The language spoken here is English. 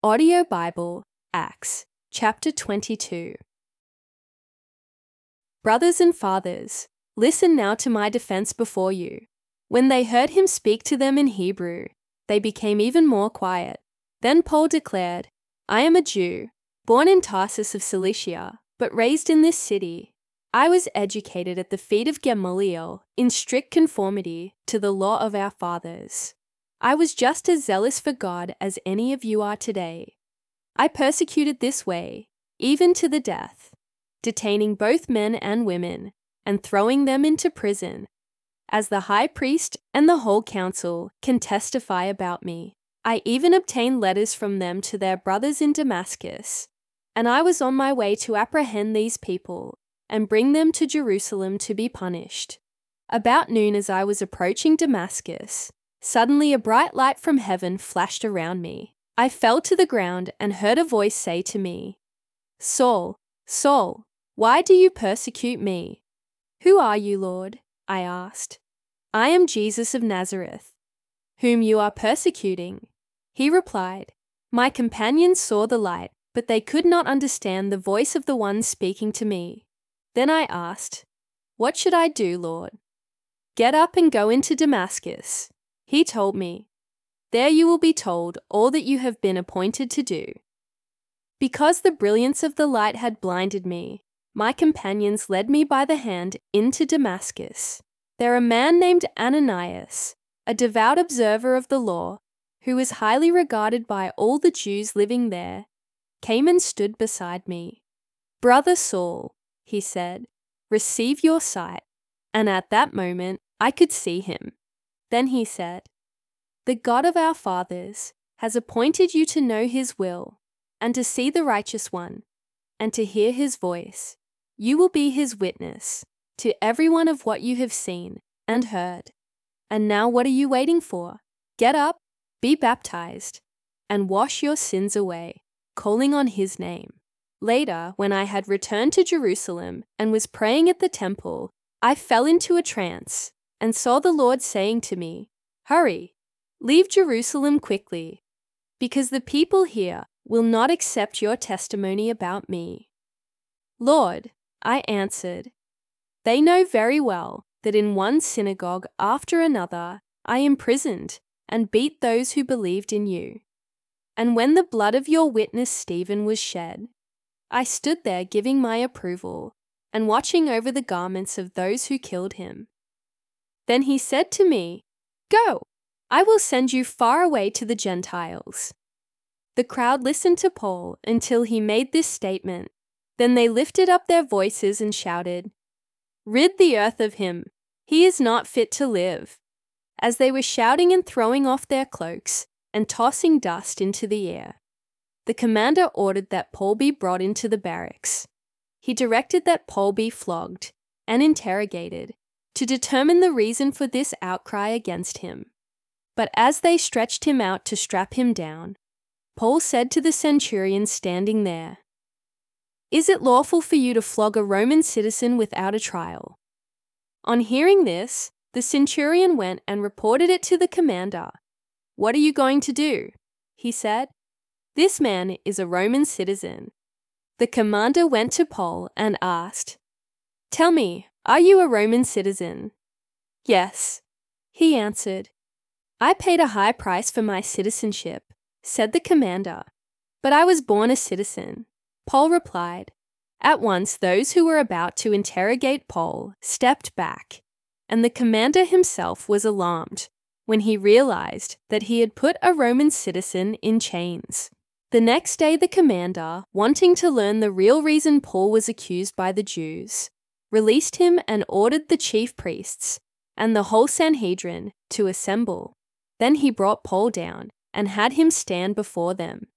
Audio Bible, Acts, chapter 22. Brothers and fathers, listen now to my defense before you. When they heard him speak to them in Hebrew, they became even more quiet. Then Paul declared, I am a Jew, born in Tarsus of Cilicia, but raised in this city. I was educated at the feet of Gamaliel in strict conformity to the law of our fathers. I was just as zealous for God as any of you are today. I persecuted this way, even to the death, detaining both men and women, and throwing them into prison. As the high priest and the whole council can testify about me, I even obtained letters from them to their brothers in Damascus, and I was on my way to apprehend these people and bring them to Jerusalem to be punished. About noon, as I was approaching Damascus, suddenly a bright light from heaven flashed around me. I fell to the ground and heard a voice say to me, Saul, Saul, why do you persecute me? Who are you, Lord? I asked. I am Jesus of Nazareth, whom you are persecuting. He replied, My companions saw the light, but they could not understand the voice of the one speaking to me. Then I asked, What should I do, Lord? Get up and go into Damascus. He told me, There you will be told all that you have been appointed to do. Because the brilliance of the light had blinded me, my companions led me by the hand into Damascus. There a man named Ananias, a devout observer of the law, who was highly regarded by all the Jews living there, came and stood beside me. Brother Saul, he said, receive your sight. And at that moment I could see him. Then he said, The God of our fathers has appointed you to know his will, and to see the righteous one, and to hear his voice. You will be his witness to everyone of what you have seen and heard. And now what are you waiting for? Get up, be baptized, and wash your sins away, calling on his name. Later, when I had returned to Jerusalem and was praying at the temple, I fell into a trance and saw the Lord saying to me, Hurry, leave Jerusalem quickly, because the people here will not accept your testimony about me. Lord, I answered, They know very well that in one synagogue after another I imprisoned and beat those who believed in you. And when the blood of your witness Stephen was shed, I stood there giving my approval and watching over the garments of those who killed him. Then he said to me, Go, I will send you far away to the Gentiles. The crowd listened to Paul until he made this statement. Then they lifted up their voices and shouted, Rid the earth of him, he is not fit to live. As they were shouting and throwing off their cloaks and tossing dust into the air, the commander ordered that Paul be brought into the barracks. He directed that Paul be flogged and interrogated to determine the reason for this outcry against him. But as they stretched him out to strap him down, Paul said to the centurion standing there, Is it lawful for you to flog a Roman citizen without a trial? On hearing this, the centurion went and reported it to the commander. What are you going to do? He said. This man is a Roman citizen. The commander went to Paul and asked, Tell me, are you a Roman citizen? Yes, he answered. I paid a high price for my citizenship, said the commander, but I was born a citizen. Paul replied. At once those who were about to interrogate Paul stepped back, and the commander himself was alarmed when he realized that he had put a Roman citizen in chains. The next day the commander, wanting to learn the real reason Paul was accused by the Jews, released him and ordered the chief priests and the whole Sanhedrin to assemble. Then he brought Paul down and had him stand before them.